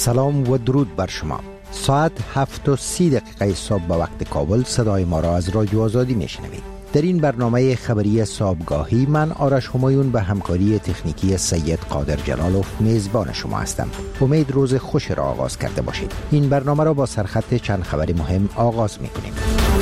سلام و درود بر شما. ساعت 7:30 صبح به وقت کابل صدای ما را از رادیو آزادی میشنوید. در این برنامه خبری صبحگاهی من آرش همایون به همکاری تکنیکی سید قادر جلالوف میزبان شما هستم. امید روز خوش را آغاز کرده باشید. این برنامه را با سرخط چند خبر مهم آغاز میکنیم.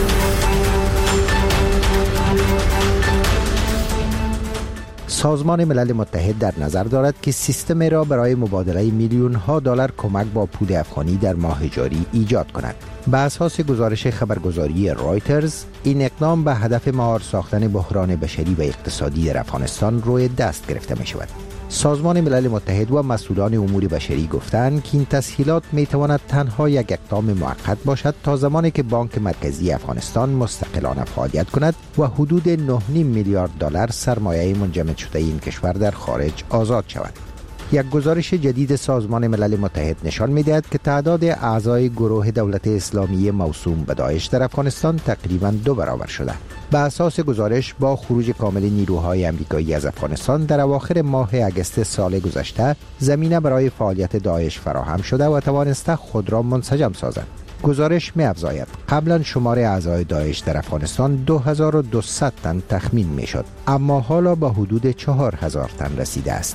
سازمان ملل متحد در نظر دارد که سیستم را برای مبادله میلیون ها دلار کمک با پول افغانی در ماه جاری ایجاد کند. به اساس گزارش خبرگزاری رایترز، این اقدام به هدف مهار ساختن بحران بشری و اقتصادی در افغانستان روی دست گرفته می شود. سازمان ملل متحد و مسئولان امور بشری گفتند که این تسهیلات می تواند تنها یک اقدام موقت باشد تا زمانی که بانک مرکزی افغانستان مستقلانه فعالیت کند و حدود 9.5 میلیارد دلار سرمایه منجمد شده این کشور در خارج آزاد شود. یک گزارش جدید سازمان ملل متحد نشان می‌دهد که تعداد اعضای گروه دولت اسلامی موسوم به داعش در افغانستان تقریباً 2 برابر شده. به اساس گزارش، با خروج کامل نیروهای آمریکایی از افغانستان در اواخر ماه اگست سال گذشته، زمینه برای فعالیت داعش فراهم شده و توانسته خود را منسجم سازد. گزارش می‌افزاید قبلا شمار اعضای داعش در افغانستان 2200 تن تخمین می‌شد، اما حالا به حدود 4000 تن رسیده است.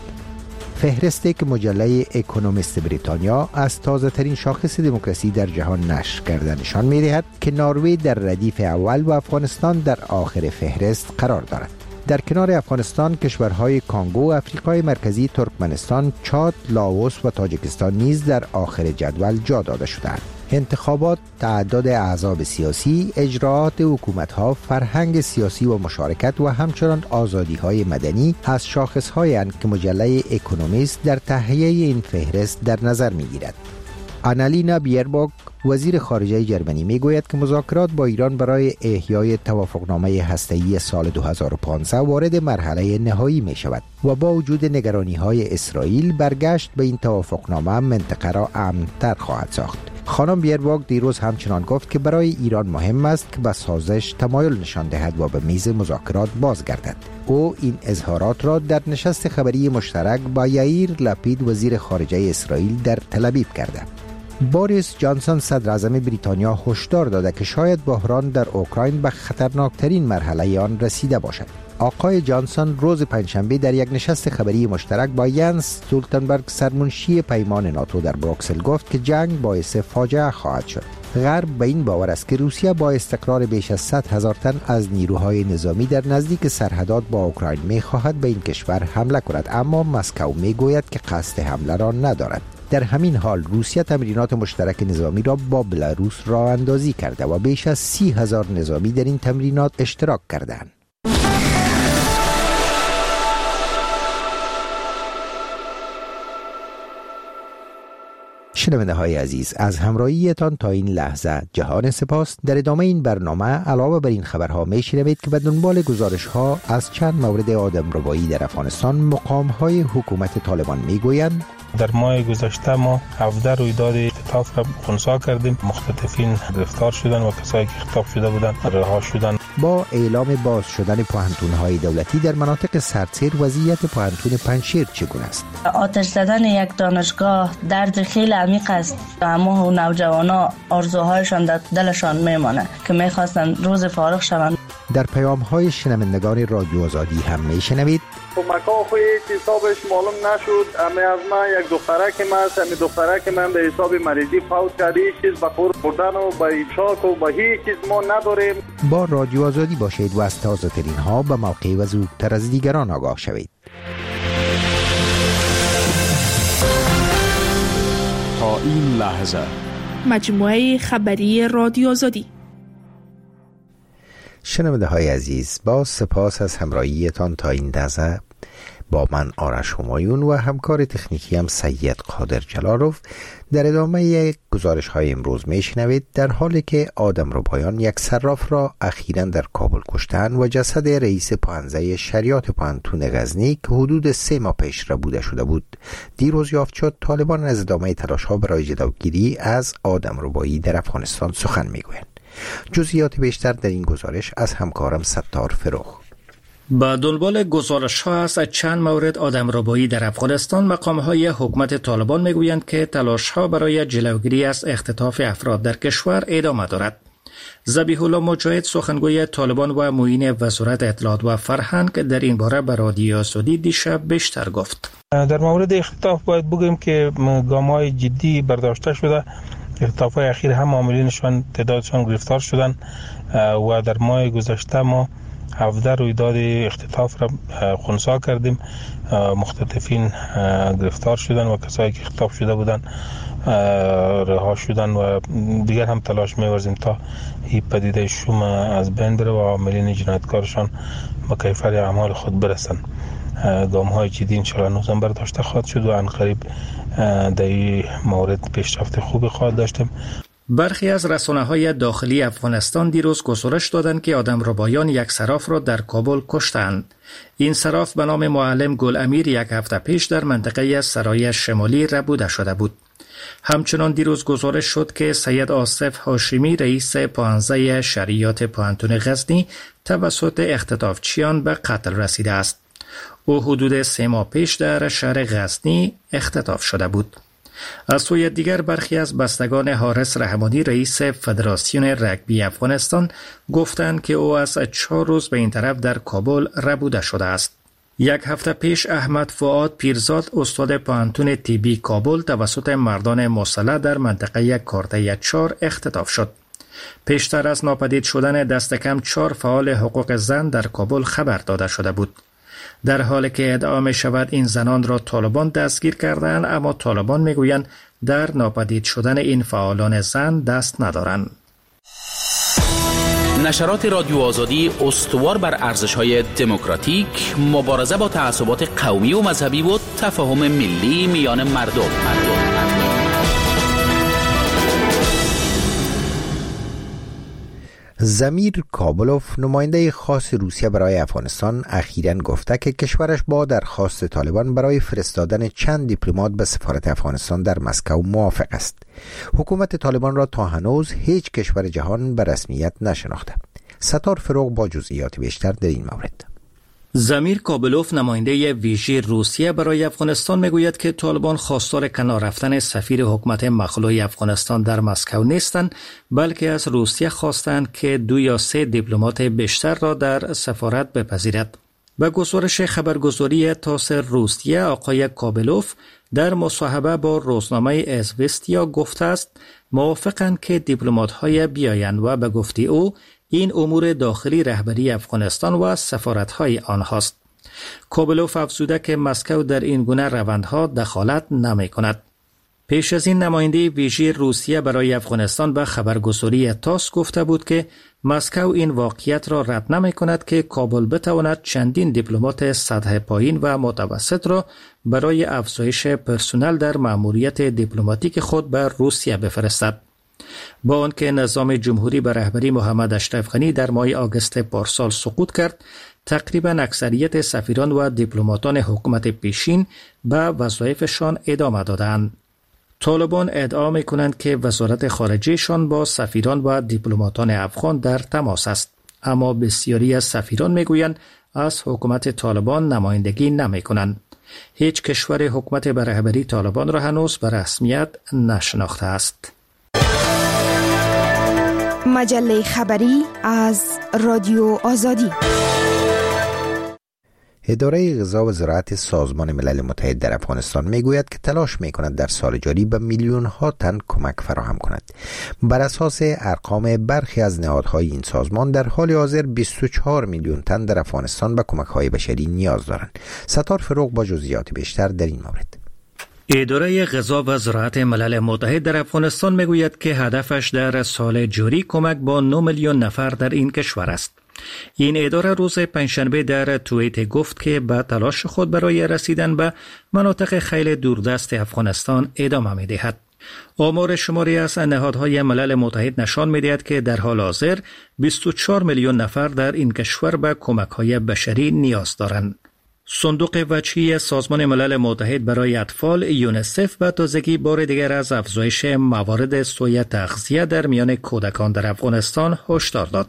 فهرستی که مجله اکونومیست بریتانیا از تازه ترین شاخص دموکراسی در جهان نشر کرده نشان می دهد که نروژ در ردیف اول و افغانستان در آخر فهرست قرار دارد. در کنار افغانستان، کشورهای کانگو، افریقای مرکزی، ترکمنستان، چاد، لاوس و تاجیکستان نیز در آخر جدول جا داده شدند. انتخابات، تعداد احزاب سیاسی، اجراءات حکومت‌ها، فرهنگ سیاسی و مشارکت و همچنان آزادی‌های مدنی از شاخص‌هایی اند که مجله اکونومیست در تهیه این فهرست در نظر می‌گیرد. آنالینا بیرباک، وزیر خارجه جرمنی، میگوید که مذاکرات با ایران برای احیای توافقنامه هسته‌ای سال 2015 وارد مرحله نهایی می شود و با وجود نگرانی‌های اسرائیل، برگشت به این توافقنامه منطقه را امن‌تر خواهد ساخت. خانم بیرباک دیروز همچنان گفت که برای ایران مهم است که به سازش تمایل نشان دهد و به میز مذاکرات بازگردد. او این اظهارات را در نشست خبری مشترک با یائیر لپید، وزیر خارجه اسرائیل، در تل‌آویو کرده. بوریس جانسون، صدر اعظم بریتانیا، هشدار داده که شاید بحران در اوکراین به خطرناکترین مرحله آن رسیده باشد. آقای جانسون روز پنجشنبه در یک نشست خبری مشترک با ینس استولتنبرگ، سرمنشی پیمان ناتو در بروکسل، گفت که جنگ باعث فاجعه خواهد شد. غرب به این باور است که روسیه با استقرار بیش از 100,000 تن از نیروهای نظامی در نزدیک سرحدات با اوکراین می‌خواهد به این کشور حمله کند، اما مسکو می‌گوید که قصد حمله را ندارد. در همین حال روسیه تمرینات مشترک نظامی را با بلاروس راه اندازی کرده و بیش از 30,000 نظامی در این تمرینات اشتراک کردند. شنونده های عزیز، از همراهیتان تا این لحظه جهان سپاس. در ادامه این برنامه علاوه بر این خبرها میشنوید که به دنبال گزارش ها از چند مورد آدمربایی در افغانستان، مقام های حکومت طالبان میگویند در ماه گذشته ما 17 رویداد اختطاف را خنثی کردیم. مختطفین گرفتار شدن و کسایی که اختطاف شده بودند رها شدند. با اعلام باز شدن پوهنتون‌های دولتی در مناطق سردسیر، وضعیت پوهنتون پنجشیر چگونه است؟ آتش زدن یک دانشگاه درد خیلی عمیق است. اما نوجوانا آرزوهایشان در دلشان میمانه که میخواستن روز فارغ شوند. در پیام‌های شنوندگان رادیو آزادی هم میشنوید کمک‌ها خو هیچ حسابش معلوم نشد. از ما یک دخترک من به حساب مریضی فوت کرد. هیچ چیز به خور خوردن و به ایشاک و به هیچ چیز ما نداریم. با رادیو آزادی باشید و از تازه ترین ها به موقع و زودتر از دیگران آگاه شوید. تا این لحظه مجموعه خبری رادیو آزادی. شنونده های عزیز، با سپاس از همراهیتان تا این لحظه. با من آرش همایون و همکار تکنیکی هم سید قادر جلالوف در ادامه گزارش های امروز میشنوید در حالی که آدمربایان یک صراف را اخیراً در کابل کشتن و جسد رئیس پانزه شریعت پوهنتون غزنی که حدود 3 ماه پیش ربوده شده بود دیروز یافت شد، طالبان از ادامه تلاش ها برای جلوگیری از آدمربایی در افغانستان سخن میگویند. جزئیات بیشتر در این گزارش از همکارم ستار فروخ. با دنبال گزارش‌ها از چند مورد آدمربایی در افغانستان، مقام‌های حکومت طالبان می‌گویند که تلاش‌ها برای جلوگیری از اختطاف افراد در کشور ادامه دارد. ذبیح الله مجاهد، سخنگوی طالبان و معین وزارت اطلاعات و فرهنگ، در این باره به رادیو آزادی دیشب بیشتر گفت. در مورد اختطاف باید بگوییم که گام‌های جدی برداشته شده. اختطاف‌های اخیر هم عاملینشان تعدادشان گرفتار شدند و در ماه گذشته ما 17 رویداد اختطاف را خنثی کردیم. مختطفین گرفتار شدند و کسایی که اختطاف شده بودند رها شدند و دیگر هم تلاش می‌ورزیم تا این پدیده شوم از بین بره و عاملین جنایتکارشان به کیفر اعمال خود برسند. گام‌های جدی انشاءالله نوزامبر داشته خواهد شد و عنقریب در این مورد پیشرفت خوبی خواهد داشتیم. برخی از رسانه‌های داخلی افغانستان دیروز گزارش دادند که آدمربایان یک صراف را در کابل کشتند. این صراف به نام معلم گل امیر یک هفته پیش در منطقه سرای شمالی ربوده شده بود. همچنان دیروز گزارش شد که سید آصف هاشمی، رئیس پانزه شریعت پوهنتون غزنی، توسط اختطافچیان به قتل رسیده است. او حدود 3 ماه پیش در شهر غزنی اختطاف شده بود. از سوی دیگر برخی از بستگان حارس رحمانی، رئیس فدراسیون رگبی افغانستان، گفتند که او از 4 روز به این طرف در کابل ربوده شده است. یک هفته پیش احمد فؤاد پیرزاد، استاد پوهنتون طبی کابل، توسط مردان مسلح در منطقه کارته 4 اختطاف شد. پیشتر از ناپدید شدن دست کم 4 فعال حقوق زن در کابل خبر داده شده بود. در حالی که ادعا می شود این زنان را طالبان دستگیر کردند، اما طالبان می گویند در ناپدید شدن این فعالان زن دست ندارند. نشرات رادیو آزادی استوار بر ارزش‌های دموکراتیک، مبارزه با تعصبات قومی و مذهبی و تفاهم ملی میان مردم. زمیر کابلوف، نماینده خاص روسیه برای افغانستان، اخیراً گفته که کشورش با درخواست طالبان برای فرستادن چند دیپلمات به سفارت افغانستان در مسکو موافق است. حکومت طالبان را تا هنوز هیچ کشور جهان به رسمیت نشناخته. ستار فروغ با جزئیات بیشتر در این مورد. زمیر کابلوف، نماینده ویژه روسیه برای افغانستان، میگوید که طالبان خواستار کنار رفتن سفیر حکومت مخلوع افغانستان در مسکو نیستند، بلکه از روسیه خواستند که 2 یا 3 دیپلمات بیشتر را در سفارت بپذیرد. به گزارش خبرگزاری تاس روسیه، آقای کابلوف در مصاحبه با روزنامه ازوستیا گفته است موافقند که دیپلمات‌های بیایند و به گفته او این امور داخلی رهبری افغانستان و سفارت‌های آنهاست. کابلوف افزوده که مسکو در این گونه روندها دخالت نمی‌کند. پیش از این نماینده ویژه روسیه برای افغانستان به خبرگزاری تاس گفته بود که مسکو این واقعیت را رد نمی‌کند که کابل بتواند چندین دیپلمات سطح پایین و متوسط را برای افزایش پرسنل در مأموریت دیپلماتیک خود به روسیه بفرستد. با آنکه نظام جمهوری به رهبری محمد اشرف غنی در ماه آگوست پارسال سقوط کرد، تقریباً اکثریت سفیران و دیپلماتان حکومت پیشین به وظایفشان ادامه دادند. طالبان ادعا می‌کنند که وزارت خارجه‌شان با سفیران و دیپلماتان افغان در تماس است، اما بسیاری از سفیران می‌گویند از حکومت طالبان نمایندگی نمی‌کنند. هیچ کشور حکومت به رهبری طالبان را هنوز به رسمیت نشناخته است. مجله خبری از رادیو آزادی. اداره غذا و زراعت سازمان ملل متحد در افغانستان میگوید که تلاش میکند در سال جاری به میلیون ها تن کمک فراهم کند. بر اساس ارقام برخی از نهادهای این سازمان، در حال حاضر 24 میلیون تن در افغانستان به کمک های بشری نیاز دارند. ستار فروغ با جزئیات بیشتر در این مورد. اداره غذا و زراعت ملل متحد در افغانستان میگوید که هدفش در سال جاری کمک با 9 میلیون نفر در این کشور است. این اداره روز پنجشنبه در توییت گفت که با تلاش خود برای رسیدن به مناطق خیلی دوردست افغانستان ادامه می‌دهد. آمار شماری از نهادهای ملل متحد نشان می‌دهد که در حال حاضر 24 میلیون نفر در این کشور به کمک‌های بشری نیاز دارند. صندوق وجهی سازمان ملل متحد برای اطفال یونیسف به تازگی بار دیگر از افزایش موارد سوء تغذیه در میان کودکان در افغانستان هشدار داد.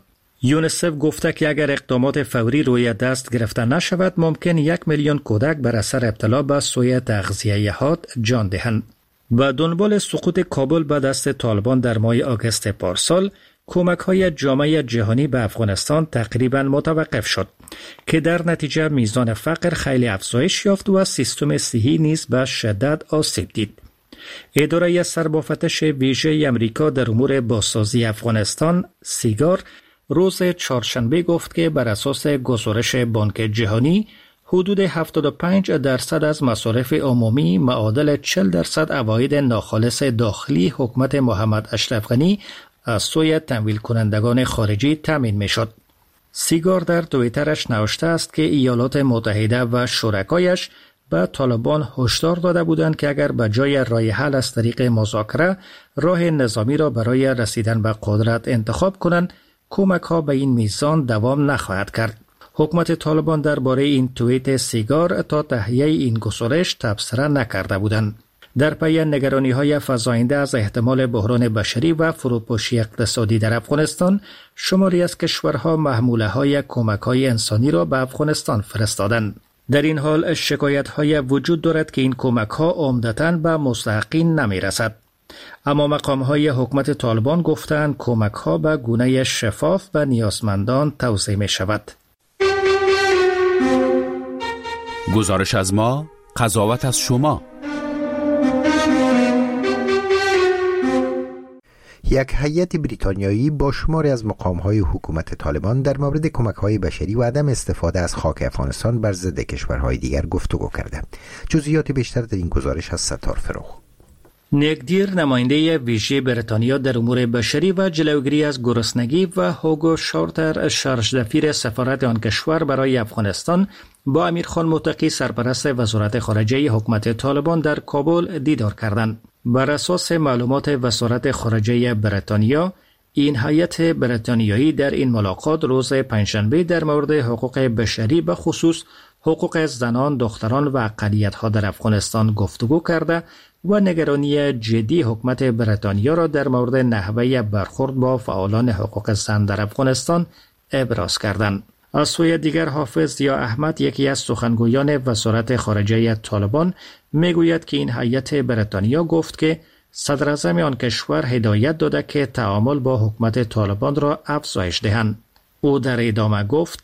یونیسف گفته که اگر اقدامات فوری روی دست گرفته نشود ممکن 1 میلیون کودک بر اثر ابتلا به سوء تغذیه‌ات جان دهند. با دنبال سقوط کابل به دست طالبان در ماه آگوست پارسال، کمک‌های جامعه جهانی به افغانستان تقریباً متوقف شد که در نتیجه میزان فقر خیلی افزایش یافت و سیستم صحی نیز به شدت آسیب دید. اداره سربافتش ویژه امریکا در امور بازسازی افغانستان سیگار روز چهارشنبه گفت که بر اساس گزارش بانک جهانی حدود 75% از مصارف عمومی معادل 40% عواید ناخالص داخلی حکومت محمد اشرف غنی از سوی تمویل کنندگان خارجی تامین می شد. سیگار در توییترش نوشته است که ایالات متحده و شرکایش به طالبان هشدار داده بودند که اگر به جای راه حل از طریق مذاکره راه نظامی را برای رسیدن به قدرت انتخاب کنند، کمک ها به این میزان دوام نخواهد کرد. حکومت طالبان درباره این توییت سیگار تا تهیه این گزارش تبصره نکرده بودند. در پی نگرانی‌های فزاینده از احتمال بحران بشری و فروپاشی اقتصادی در افغانستان، شماری از کشورها محموله‌های کمک‌های انسانی را به افغانستان فرستادند. در این حال شکایت‌های وجود دارد که این کمک‌ها عمدتاً به مستحقین نمی‌رسد. اما مقام‌های حکومت طالبان گفتند کمک‌ها به گونه شفاف و نیازمندان توزیع می‌شود. گزارش از ما، قضاوت از شما. یک هیئت بریتانیایی با شماری از مقام‌های حکومت طالبان در مورد کمک‌های بشری و عدم استفاده از خاک افغانستان بر ضد کشورهای دیگر گفتگو کرده. جزئیات بیشتر در این گزارش از ستار فروغ. نیک دیر نماینده ویژه بریتانیا در امور بشری و جلوگیری از گرسنگی و هوگو شارتر شارژدفیر سفارت آن کشور برای افغانستان با امیرخان متقی سرپرست وزارت خارجه حکومت طالبان در کابل دیدار کردند. بر اساس معلومات وزارت خارجه بریتانیا، این هیئت بریتانیایی در این ملاقات روز پنجشنبه در مورد حقوق بشری به خصوص حقوق زنان، دختران و اقلیت‌ها در افغانستان گفتگو کرده و نگرانی جدی حکومت بریتانیا را در مورد نحوه برخورد با فعالان حقوق زن در افغانستان ابراز کردند. از سوی دیگر حافظ ضیا احمد، یکی از سخنگویان وزارت خارجه طالبان، میگوید که این هیئت بریتانیا گفت که صدر اعظم آن کشور هدایت داده که تعامل با حکومت طالبان را افزایش دهند. او در ادامه گفت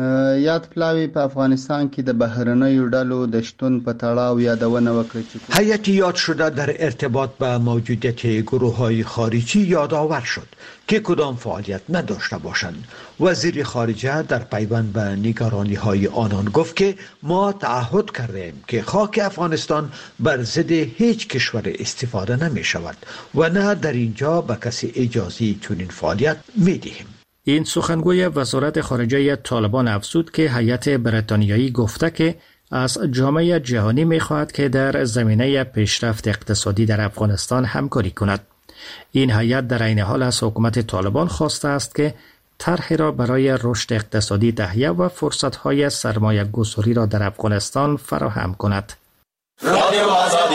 یاد پلاوی په افغانستان کې د بهرنیو ډلو د شتون په تړاو یادونه وکړه چې هیئت یاد شده در ارتباط به موجودیت گروه‌های خارجی یادآور شد که کدام فعالیت نداشته باشند. وزیر خارجه در پیوند به نگرانی‌های آنان گفت که ما تعهد کردیم که خاک افغانستان بر ضد هیچ کشور استفاده نمی شود و نه در اینجا به کسی اجازه چنین فعالیت می دهیم. این سخنگوی وزارت خارجه طالبان افزود که هیئت بریتانیایی گفته که از جامعه جهانی می‌خواهد که در زمینه پیشرفت اقتصادی در افغانستان همکاری کند. این هیئت در عین حال از حکومت طالبان خواسته است که طرحی را برای رشد اقتصادی تهیه و فرصت‌های سرمایه‌گذاری را در افغانستان فراهم کند. رادیو آزادی.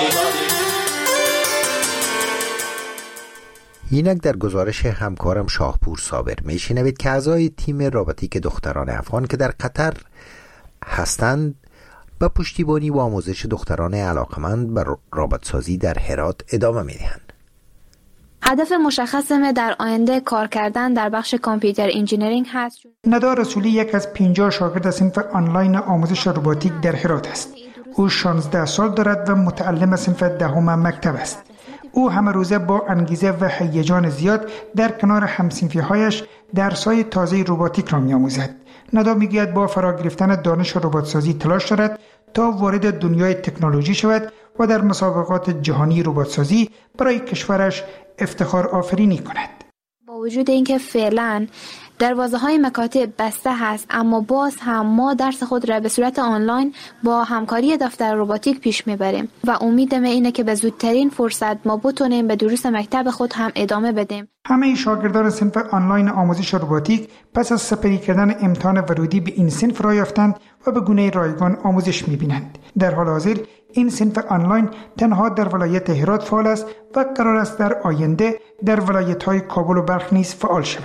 اینک در گزارش همکارم شاهپور صابر میشنوید که اعضای تیم رابطیک دختران افغان که در قطر هستند به پشتیبانی و آموزش دختران علاقمند به رابطسازی در هرات ادامه میدهند. هدف مشخص ما در آینده کار کردن در بخش کامپیوتر انجینیرینگ هست. ندا رسولی یک از 50 شاگرد صنف آنلاین آموزش روباتیک در هرات است. او 16 سال دارد و متعلم صنف دهم مکتب است. او همه روزه با انگیزه و هیجان زیاد در کنار همصنفی‌هایش درس‌های تازه روباتیک را می‌آموزد. ندا می‌گوید با فرا گرفتن دانش رباتسازی تلاش دارد تا وارد دنیای تکنولوژی شود و در مسابقات جهانی رباتسازی برای کشورش افتخار آفرینی کند. با وجود اینکه فعلاً دروازه‌های مکاتب بسته هست، اما باز هم ما درس خود را به صورت آنلاین با همکاری دفتر روباتیک پیش میبریم و امیدم اینه که به زودترین فرصت ما بتونیم به دروس مکتب خود هم ادامه بدیم. همه شاگردان صنف آنلاین آموزش روباتیک پس از سپری کردن امتحان ورودی به این صنف را یافتند و به گونه رایگان آموزش میبینند. در حال حاضر این صنف آنلاین تنها در ولایت هرات فعال است و قرار است در آینده در ولایت‌های کابل و بلخ نیز فعال شود.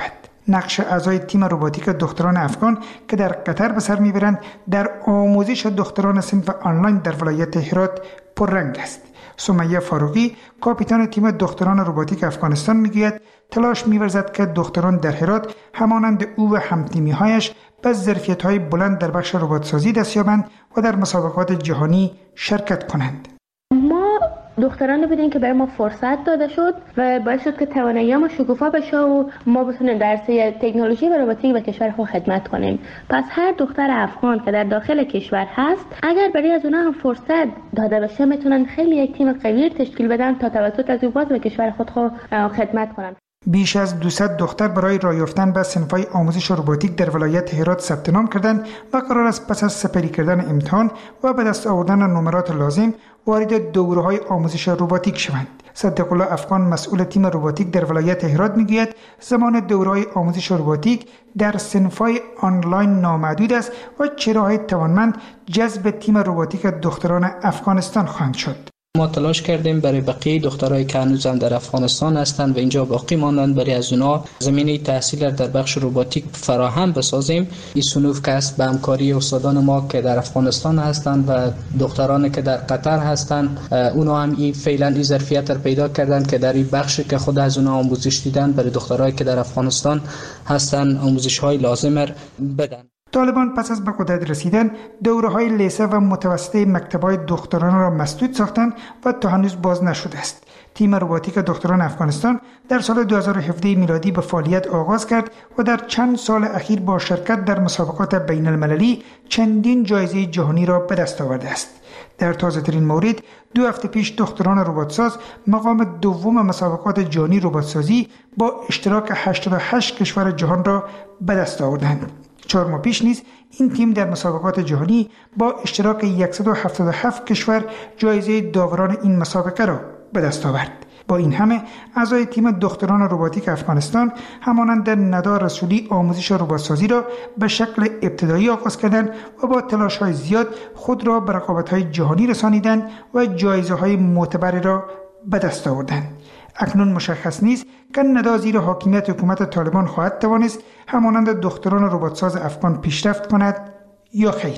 نقش اعضای تیم روباتیک دختران افغان که در قطر به سر میبرند در آموزش دختران صنف آنلاین در ولایت هرات پررنگ است. سمیه فاروقی کاپیتان تیم دختران روباتیک افغانستان میگوید تلاش می‌ورزد که دختران در هرات همانند او و هم‌تیمی‌هایش به ظرفیت‌های بلند در بخش ربات‌سازی دست یابند و در مسابقات جهانی شرکت کنند. ما دختران بودیم که برای ما فرصت داده شد و باعث شد که توانایی ما شکوفا بشه و ما بتونیم در عرصه تکنولوژی و روباتیک به کشور خود خدمت کنیم. پس هر دختر افغان که در داخل کشور هست اگر برای از اونها هم فرصت داده بشه میتونن خیلی یک تیم قوی تشکیل بدن تا توسط از او باز به کشور خود خدمت کنن. بیش از 200 دختر برای راه یافتن به صنف‌های آموزش روباتیک در ولایت هرات ثبت نام کردند و قرار است پس از سپری کردن امتحان و به دست آوردن نمرات لازم وارد دوره‌های آموزش روباتیک شوند. صدیق الله افغان مسئول تیم روباتیک در ولایت هرات میگوید زمان دوره‌های آموزش روباتیک در صنف‌های آنلاین نامحدود است و چهره‌های توانمند جذب تیم روباتیک دختران افغانستان خواهند شد. ما تلاش کردیم برای بقیه دخترایی که هنوز هم در افغانستان هستند و اینجا باقی ماندند برای از اونها زمینه تحصیل در بخش روباتیک فراهم بسازیم. این صنوف که است به همکاری استادان ما که در افغانستان هستند و دخترانی که در قطر هستند، اونها هم این فعلا این ظرفیت را پیدا کردند که در این بخش که خود از اونها آموزش دیدن برای دخترایی که در افغانستان هستند آموزش‌های لازم را بدن. طالبان پس از به قدرت رسیدن دوره‌های لیسه و متوسطه مکتب‌های دختران را مسدود ساختند و تا هنوز باز نشده است. تیم روباتیک دختران افغانستان در سال 2017 میلادی به فعالیت آغاز کرد و در چند سال اخیر با شرکت در مسابقات بین المللی چندین جایزه جهانی را به دست آورده است. در تازه‌ترین مورد 2 هفته پیش دختران رباتساز مقام دوم مسابقات جهانی رباتسازی با اشتراک 88 کشور جهان را به دست آوردند. 4 ماه پیش نیز این تیم در مسابقات جهانی با اشتراک 177 کشور جایزه داوران این مسابقه را به دست آورد. با این همه اعضای تیم دختران روباتیک افغانستان همانند ندا رسولی آموزش رباتسازی را به شکل ابتدایی آغاز کردند و با تلاش‌های زیاد خود را به رقابت‌های جهانی رسانیدند و جایزه‌های معتبری را به دست آوردند. اکنون مشخص نیست که ندا زیر حاکمیت حکومت طالبان خواهد توانست همانند دختران رباتساز افغان پیشرفت کند یا خیر.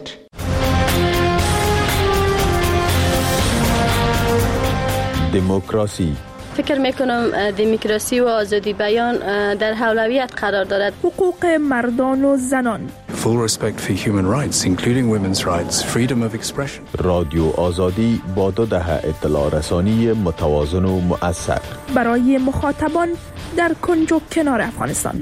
دموکراسی. فکر میکنم دموکراسی و آزادی بیان در اولویت قرار دارد. حقوق مردان و زنان. Full respect for human rights, including women's rights, freedom of expression. رادیو آزادی با 2 دهه اطلاع رسانی متوازن و مؤثر برای مخاطبان در کنج و کنار افغانستان.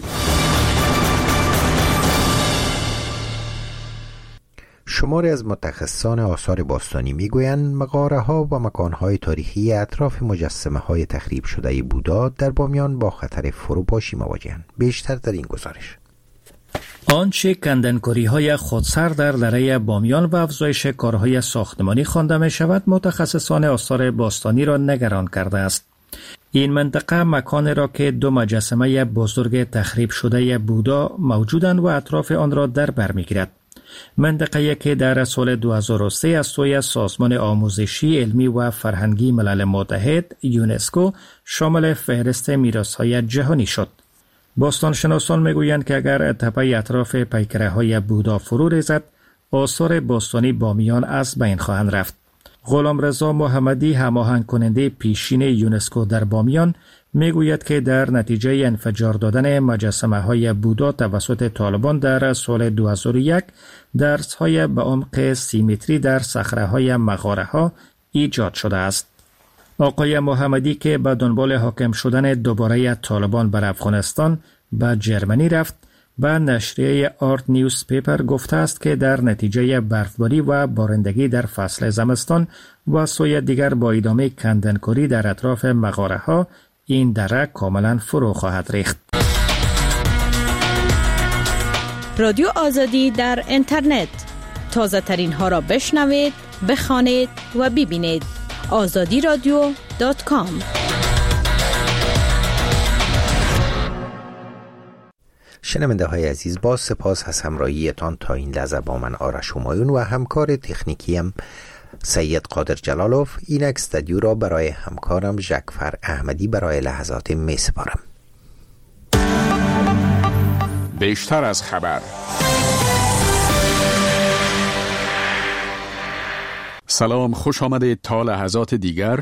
شماری از متخصصان آثار باستانی میگویند مغاره‌ها و مکان‌های تاریخی اطراف مجسمه‌های تخریب شده بودا در بامیان با خطر فروپاشی مواجهند. بیشتر در این گزارش. آنچه کندنکاری‌های خودسر در دره بامیان و افزایش کارهای ساختمانی خوانده می‌شود متخصصان آثار باستانی را نگران کرده است. این منطقه مکان را که 2 مجسمه بزرگ تخریب شده بودا موجودند و اطراف آن را در بر می‌گیرد. منطقه‌ای که در سال 2003 از سوی سازمان آموزشی علمی و فرهنگی ملل متحد یونسکو شامل فهرست میراث‌های جهانی شد. باستانشناسان میگویند که اگر تپه اطراف پیکره‌های بودا فرو ریزد، آثار باستانی بامیان از بین خواهند رفت. غلامرضا محمدی هماهنگ کننده پیشین یونسکو در بامیان میگوید که در نتیجه انفجار دادن مجسمه‌های بودا توسط طالبان در سال 2001 درزهای به عمق 30 متری در صخره‌های مغاره‌ها ایجاد شده است. آقای محمدی که به دنبال حاکم شدن دوباره طالبان بر افغانستان به جرمنی رفت، به نشریه آرت نیوز پیپر گفته است که در نتیجه برفباری و بارندگی در فصل زمستان و سوی دیگر با ادامه کندنکاری در اطراف مغاره‌ها این دره کاملا فرو خواهد ریخت. رادیو آزادی در اینترنت، تازه ترین ها را بشنوید، بخوانید و ببینید. azadiradio.com. شنونده های عزیز، با سپاس از همراهیتان تا این لحظه با من آرش همایون و همکار تکنیکیم سید قادر جلالوف. این استودیو را برای همکارم جعفر احمدی برای لحظات می سپارم. بیشتر از خبر. سلام، خوش آمدید تا لحظات دیگر.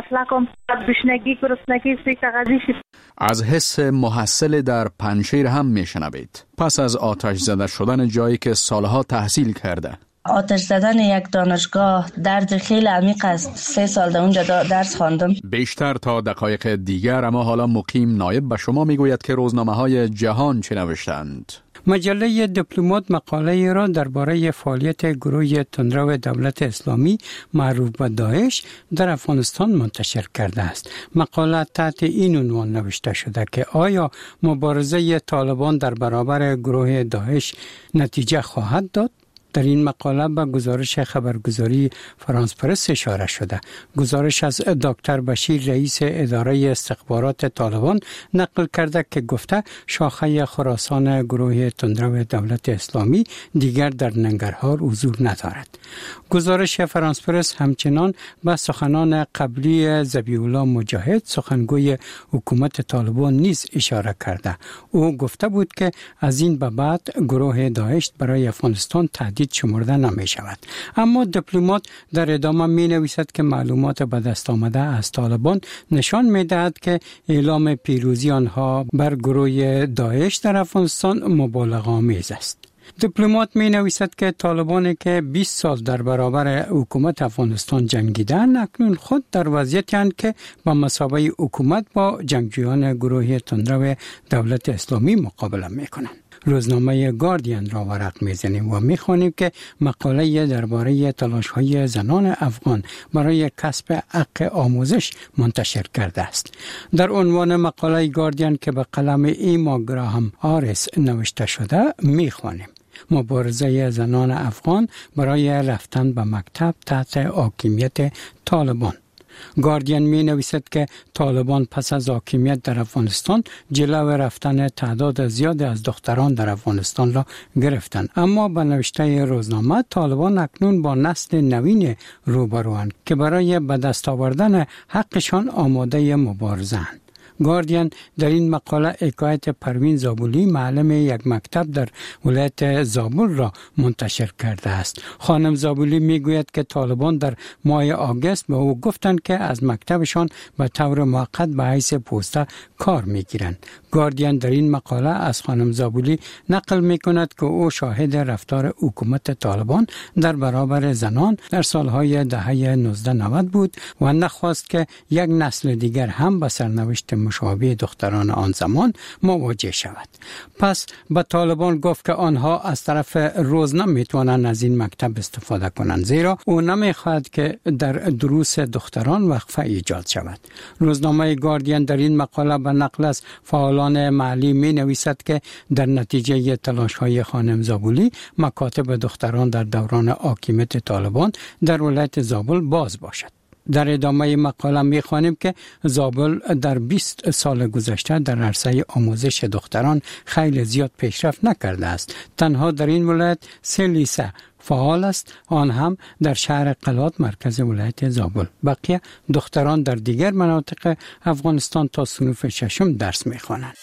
از حس محصل در پنجشیر هم میشنوید. پس از آتش زده شدن جایی که سالها تحصیل کرده. آتش زدن یک دانشگاه درد خیلی عمیق است. 3 سال در اونجا درس خواندم. بیشتر تا دقایق دیگر، اما حالا مقیم نایب به شما میگوید که روزنامه‌های جهان چه نوشتند. مجله دیپلمات مقاله را درباره فعالیت گروه تندرو دولت اسلامی معروف به داعش در افغانستان منتشر کرده است. مقاله تحت این عنوان نوشته شده که آیا مبارزه طالبان در برابر گروه داعش نتیجه خواهد داد؟ در این مقاله به گزارش خبرگزاری فرانس پرس اشاره شده. گزارش از دکتر بشیر رئیس اداره استخبارات طالبان نقل کرده که گفته شاخه خراسان گروه تندرو دولت اسلامی دیگر در ننگرهار حضور ندارد. گزارش فرانس پرس همچنان به سخنان قبلی ذبیح الله مجاهد سخنگوی حکومت طالبان نیز اشاره کرده. او گفته بود که از این به بعد گروه داعش برای افغانستان تهدید شمرده نمی شود. اما دیپلمات در ادامه می نویسد که معلومات به دست آمده از طالبان نشان می دهد که اعلام پیروزی آنها بر گروه داعش در افغانستان مبالغه آمیز است. دیپلمات می نویسد که طالبانی که 20 سال در برابر حکومت افغانستان جنگیدند اکنون خود در وضعیتی اند که با مثابه حکومت با جنگجویان گروه تندرو دولت اسلامی مقابله می کنند. روزنامه گاردین را ورق می‌زنیم و می‌خوانیم که مقاله درباره تلاش‌های زنان افغان برای کسب حق آموزش منتشر کرده است. در عنوان مقاله گاردین که به قلم ایما گراهام آریس نوشته شده می‌خوانیم: مبارزه زنان افغان برای رفتن به مکتب تحت حاکمیت طالبان. گاردین می نویسد که طالبان پس از حاکمیت در افغانستان جلو رفتن تعداد زیاد از دختران در افغانستان را گرفتند، اما به نوشته روزنامه طالبان اکنون با نسل نوین روبروند که برای به دست آوردن حقشان آماده مبارزه‌اند. گاردین در این مقاله حکایت پروین زابلی معلم یک مکتب در ولایت زابل را منتشر کرده است. خانم زابلی میگوید که طالبان در ماه آگوست به او گفتند که از مکتبشان به طور موقت به حیث پوسته کار میگیرند. گاردین در این مقاله از خانم زابلی نقل میکند که او شاهد رفتار حکومت طالبان در برابر زنان در سالهای دهه 1990 بود و نخواست که یک نسل دیگر هم به سرنوشت مشابه دختران آن زمان مواجه شود. پس به طالبان گفت که آنها از طرف روز نمیتوانند از این مکتب استفاده کنند، زیرا او نمیخواهد که در دروس دختران وقفه ایجاد شود. روزنامه گاردین در این مقاله به نقل از فعالان محلی می نویسد که در نتیجه تلاش‌های خانم زابلی مکاتب دختران در دوران حاکمیت طالبان در ولایت زابل باز باشد. در ادامه مقاله می‌خوانیم که زابل در 20 سال گذشته در عرصه آموزش دختران خیلی زیاد پیشرفت نکرده است. تنها در این ولایت 3 لیسه فعال است، آن هم در شهر قلات مرکز ولایت زابل. بقیه دختران در دیگر مناطق افغانستان تا صنف 6 درس می‌خوانند.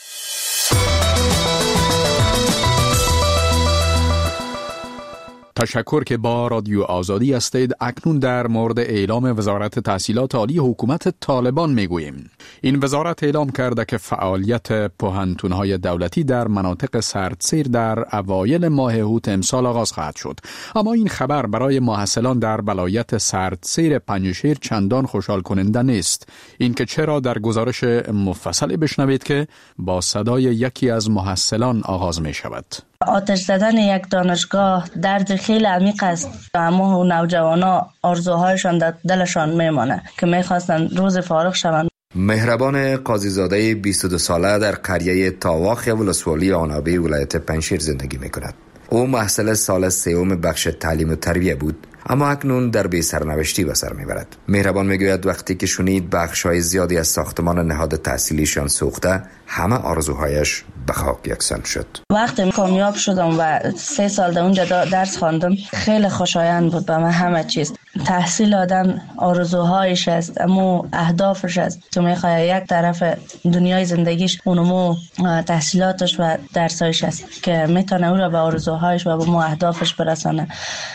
تشکر که با رادیو آزادی هستید. اکنون در مورد اعلام وزارت تحصیلات عالی حکومت طالبان میگوییم. این وزارت اعلام کرده که فعالیت پوهنتون‌های دولتی در مناطق سردسیر در اوایل ماه اوت امسال آغاز خواهد شد. اما این خبر برای محصلان در ولایت سردسیر پنجشیر چندان خوشحال کننده نیست. این که چرا در گزارش مفصلی بشنوید که با صدای یکی از محصلان آغاز می شود. آتش زدن یک دانشگاه درد خیلی عمیق است. اما نوجوانا آرزوهایشان در دلشان میمانه که میخواستن روز فارغ شوند. مهربان قاضیزاده 22 ساله در قریه تاواخ ولسوالی آنابی ولایت پنجشیر زندگی میکند. او محصل سال 3 بخش تعلیم و تربیه بود اما اکنون در بی سرنوشتی به سر میبرد. مهربان میگوید وقتی که شنید بخش‌های زیادی از ساختمان نهاد تحصیلیشان سوخته، همه آرزوهایش به خاک یکسان شد. وقتی کامیاب شدم و 3 سال در اونجا درس خواندم، خیلی خوشایند بود به من. همه چیز تحصیل آدم آرزوهایش است، اما اهدافش است. تو میخوای یک طرف دنیای زندگیش اونمو تحصیلاتش و درسایش است که میتونه او را به آرزوهایش و به مو اهدافش برسانه.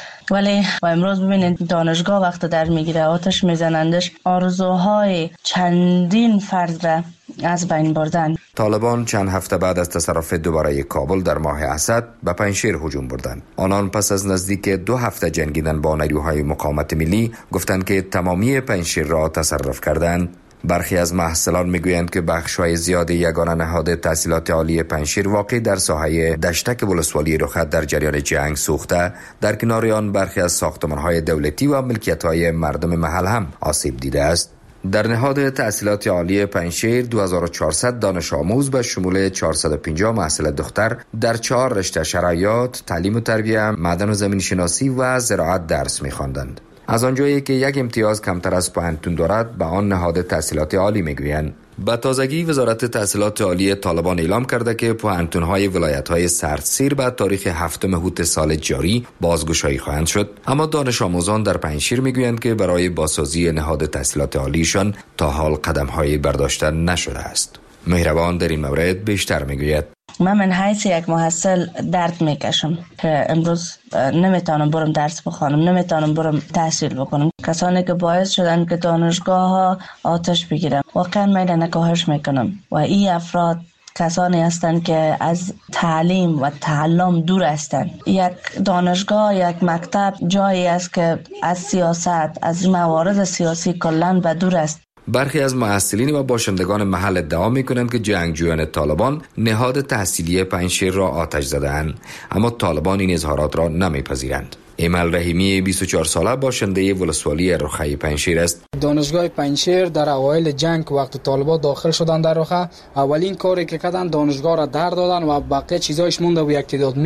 ولی امروز ببینید دانشگاه وقت در میگیره، آتش میزنندش، آرزوهای چندین فرد را از بین بردن. طالبان چند هفته بعد از تصرف دوباره کابل در ماه اسد به پنجشیر هجوم بردند. آنان پس از نزدیک 2 هفته جنگیدن با نیروهای مقاومت ملی گفتند که تمامی پنجشیر را تصرف کردند. برخی از محصلان میگویند که بخش‌های زیاد یگانه نهاد تحصیلات عالی پنجشیر واقع در ساحه دشتک ولسوالی رخت در جریان جنگ سوخته، در کنار آن برخی از ساختمان‌های دولتی و ملکیت‌های مردم محل هم آسیب دیده است. در نهاد تحصیلات عالی پنجشیر 2400 دانش آموز به شمول 450 محصل دختر در 4 رشته شرایط، تعلیم و تربیت، معدن و زمین شناسی و زراعت درس می‌خواندند. از آنجایی که یک امتیاز کمتر از پوهنتون دارد، به آن نهاد تحصیلات عالی میگویند. به تازگی وزارت تحصیلات عالی طالبان اعلام کرده که پوهنتون‌های ولایت‌های سردسیر به تاریخ 7 مهر سال جاری بازگشایی خواهند شد، اما دانش آموزان در پنجشیر میگویند که برای بازسازی نهاد تحصیلات عالیشان تا حال قدم‌هایی برداشته نشده است. مهربان در این مورد بیشتر میگوید: من حیث یک محصل درد میکشم که امروز نمیتونم برم درس بخوانم، نمیتونم برم تحصیل بکنم. کسانی که باعث شدن که دانشگاه ها آتش بگیرن، واقعا من نکاهش میکنم و این افراد کسانی هستند که از تعلیم و تعلم دور هستند. یک دانشگاه، یک مکتب جایی است که از سیاست، از موارد سیاسی کلاً به دور است. برخی از محصلین و باشندگان محل ادعا می‌کنند که جنگجویان طالبان نهاد تحصیلی پنجشیر را آتش زدند، اما طالبان این اظهارات را نمی‌پذیرند. ایمل رحیمی 24 ساله باشنده ولسوالی رخه پنجشیر است. دانشگاه پنجشیر در اوایل جنگ وقت طالبان داخل شدند در رخه، اولین کاری که کردند دانشگاه را در دادن و بقیه چیزایش مونده و یک تعداد